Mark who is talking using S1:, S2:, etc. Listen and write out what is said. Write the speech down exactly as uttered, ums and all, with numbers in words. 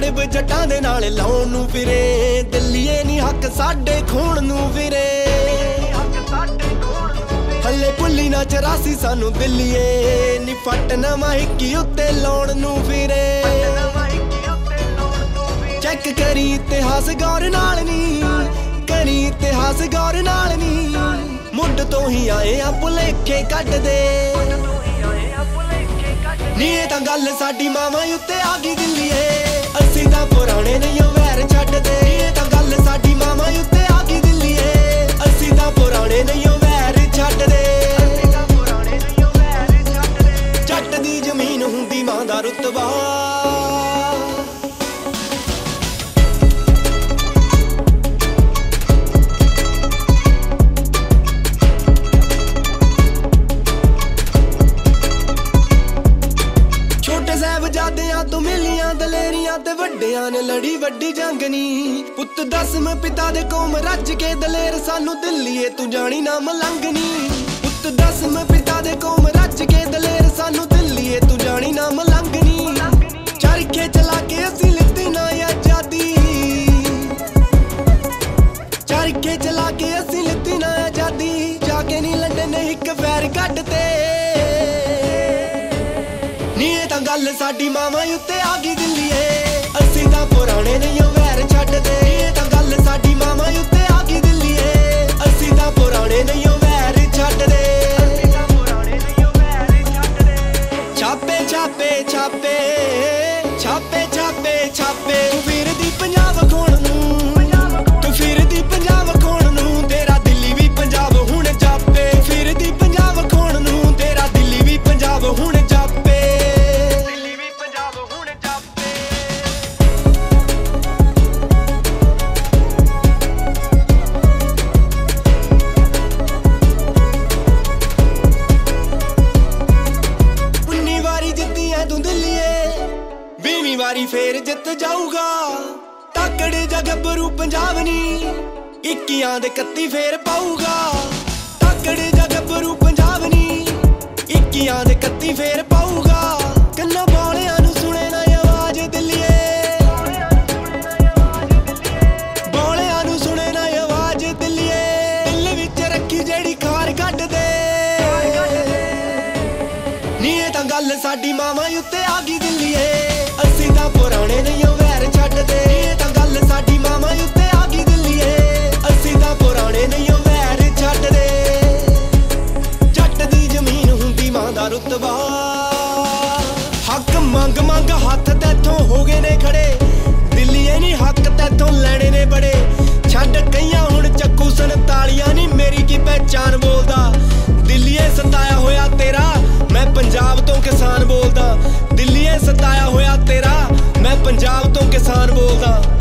S1: ਤਾਲਿਬ ਜੱਟਾਂ ਦੇ ਨਾਲ ਲਾਉਣ ਨੂੰ ਫਿਰੇ, ਦਿੱਲੀਏ ਨੀ ਹੱਕ ਸਾਡੇ ਖੋਣ ਨੂੰ ਫਿਰੇ। ਹੱਲੇ ਭੁੱਲੀ ਨਾ ਚਰਾਸੀ ਸਾਨੂੰ ਦਿੱਲੀਏ, ਨੀ ਫੱਟ ਨਵਾਂ ਹਿੱਕੀ ਉੱਤੇ ਲਾਉਣ ਨੂੰ ਫਿਰੇ। ਚੈੱਕ ਕਰੀ ਇਤਿਹਾਸ ਗੌਰ ਨਾਲ ਨੀ, ਕਰੀ ਇਤਿਹਾਸ ਗੌਰ ਨਾਲ ਨੀ, ਮੁੱਢ ਤੋਂ ਹੀ ਆਏ ਆ ਭੁਲੇਖੇ ਕੱਢਦੇ। ਨੀ ਇਹ ਤਾਂ ਗੱਲ ਸਾਡੀ ਮਾਵਾਂ ਉੱਤੇ ਆ ਗਈ ਦਿੱਲੀਏ, ਅਸੀਂ ਤਾਂ ਪੁਰਾਣੇ ਨਹੀਂ ਓ ਵੈਰ ਛੱਡਦੇ। ਇਹ ਤਾਂ ਗੱਲ ਸਾਡੀ ਮਾਵਾਂ ਉੱਤੇ ਆ ਗਈ ਦਿੱਲੀਏ, ਅਸੀਂ ਤਾਂ ਪੁਰਾਣੇ ਨਹੀਂ ਓ ਵੈਰ ਛੱਡਦੇ। ਜੱਟ ਦੀ ਜ਼ਮੀਨ ਹੁੰਦੀ ਮਾਂ ਦਾ ਰੁਤਬਾ, ਸਾਹਿਬਜ਼ਾਦਿਆਂ ਤੋਂ ਮਿਲੀਆਂ ਦਲੇਰੀਆਂ ਤੇ ਵੱਡਿਆਂ ਨੇ ਲੜੀ ਵੱਡੀ ਜੰਗ ਨੀ। ਪੁੱਤ ਦਸਮ ਪਿਤਾ ਦੇ ਕੌਮ ਰੱਜ ਕੇ ਦਲੇਰ, ਸਾਨੂੰ ਦਿੱਲੀਏ ਤੂੰ ਜਾਣੀ ਨਾ ਮਲੰਗ ਨੀ। ਪੁੱਤ ਦਸਮ ਪਿਤਾ ਦੇ ਕੌਮ ਰੱਜ ਕੇ ਦਲੇਰ, ਸਾਨੂੰ ਦਿੱਲੀਏ ਤੂੰ ਜਾਣੀ ਨਾ ਮਲੰਗ ਨੀ। ਚਰਖੇ ਚਲਾ ਕੇ ਅਸੀਂ ਲਿੱਤੀ ਨਾ ਆਜ਼ਾਦੀ, ਚਰਖੇ ਚਲਾ ਕੇ ਅਸੀਂ ਲਿੱਤੀ ਨਾ ਆਜ਼ਾਦੀ। ਜਾ ਕੇ ਨੀ ਲੰਡਨ ਨੇ ਇੱਕ ਫੈਰ ਕੱਢ ਤੇ, ਨੀ ਇਹ ਤਾਂ ਗੱਲ ਸਾਡੀ ਮਾਵਾਂ ਉੱਤੇ ਆ ਗਈ ਦਿੱਲੀਏ, ਅਸੀਂ ਤਾਂ ਪੁਰਾਣੇ ਨਹੀਂ ਓ ਵੈਰ ਛੱਡਦੇ। ਇਹ ਤਾਂ ਗੱਲ ਸਾਡੀ ਮਾਵਾਂ ਉੱਤੇ ਆ ਗਈ ਦਿੱਲੀਏ, ਅਸੀਂ ਤਾਂ ਪੁਰਾਣੇ ਨਹੀਂ ਓ ਵੈਰ ਛੱਡਦੇ। ਛਾਪੇ ਛਾਪੇ ਛਾਪੇ ਛਾਪੇ ਛਾਪੇ ਛਾਪੇ, ਤੂੰ ਫਿਰਦੀ ਪੰਜਾਬ ਖੋਣ ਨੂੰ, ਤੂੰ ਫਿਰਦੀ ਪੰਜਾਬ ਖੋਣ ਨੂੰ, ਤੇਰਾ ਦਿੱਲੀ ਵੀ ਪੰਜਾਬ ਹੁਣ ਜਾਪੇ। ਫਿਰਦੀ ਪੰਜਾਬ ਖੋਣ ਨੂੰ, ਤੇਰਾ ਦਿੱਲੀ ਵੀ ਪੰਜਾਬ ਹੁਣ ਜਾਪੇ। ਤੂੰ ਦਿੱਲੀਏ ਵੀਹਵੀਂ ਵਾਰੀ ਫੇਰ ਜਿੱਤ ਜਾਊਗਾ, ਤਾਕੜੇ ਜਾਂ ਗੱਭਰੂ ਪੰਜਾਬ ਨੀ, ਇੱਕੀਆਂ ਦੇ ਇਕੱਤੀ ਫੇਰ ਪਾਊਗਾ। ਤਾਕੜੇ ਜਾਂ ਗੱਭਰੂ ਪੰਜਾਬ ਨੀ, ਇੱਕੀਆਂ ਦੇ ਇਕੱਤੀ ਫੇਰ ਪਾਊਗਾ। ਕੰਨਾਂ ਬੋਲਿਆਂ ਨੂੰ ਸੁਣੇ ਨਾ ਆਵਾਜ਼ ਦਿੱਲੀਏ, ਬੋਲਿਆਂ ਨੂੰ ਸੁਣੇ ਨਾ ਆਵਾਜ਼ ਦਿੱਲੀਏ, ਦਿਲ ਵਿੱਚ ਰੱਖੀ ਜਿਹੜੀ ਖਾਰ ਕੱਢ ਦੇ। ਨੀ ਇਹ ਤਾਂ ਗੱਲ ਸਾਡੀ ਮਾਵਾਂ ਉੱਤੇ ਆ ਗਈ ਦਿੱਲੀਏ, ਅਸੀਂ ਤਾਂ ਪੁਰਾਣੇ ਨਹੀਂ ਓ ਵੈਰ ਛੱਡਦੇ। ਇਹ ਤਾਂ ਗੱਲ ਸਾਡੀ ਮਾਵਾਂ ਉੱਤੇ ਆ ਗਈ ਦਿੱਲੀਏ, ਅਸੀਂ ਤਾਂ ਪੁਰਾਣੇ ਨਹੀਂ ਓ ਵੈਰ ਛੱਡਦੇ। ਜੱਟ ਦੀ ਜ਼ਮੀਨ ਹੁੰਦੀ ਮਾਂ ਦਾ ਰੁਤਬਾ, ਹੱਕ ਮੰਗ ਮੰਗ ਹੱਥ ਤੈਥੋਂ ਹੋ ਗਏ ਨੇ ਖੜੇ, ਦਿੱਲੀਏ ਨੀ ਹੱਕ ਤੈਥੋਂ ਲੈਣੇ ਨੇ ਬੜੇ। ਛੱਡ ਕਈਆਂ ਹੁਣ ਚੱਕੂ ਸੰਤਾਲੀਆਂ ਨੀ, ਮੇਰੀ ਕੀ ਪਹਿਚਾਨ ਬੋਲਦਾ। ਦਿੱਲੀਏ ਸਤਾਇਆ ਹੋਇਆ ਤੇਰਾ, ਮੈਂ ਪੰਜਾਬ ਤੋਂ ਕਿਸਾਨ ਬੋਲਦਾ। ਦਿੱਲੀਏ ਸਤਾਇਆ ਹੋਇਆ ਤੇਰਾ, ਮੈਂ ਪੰਜਾਬ ਤੋਂ ਕਿਸਾਨ ਬੋਲਦਾ।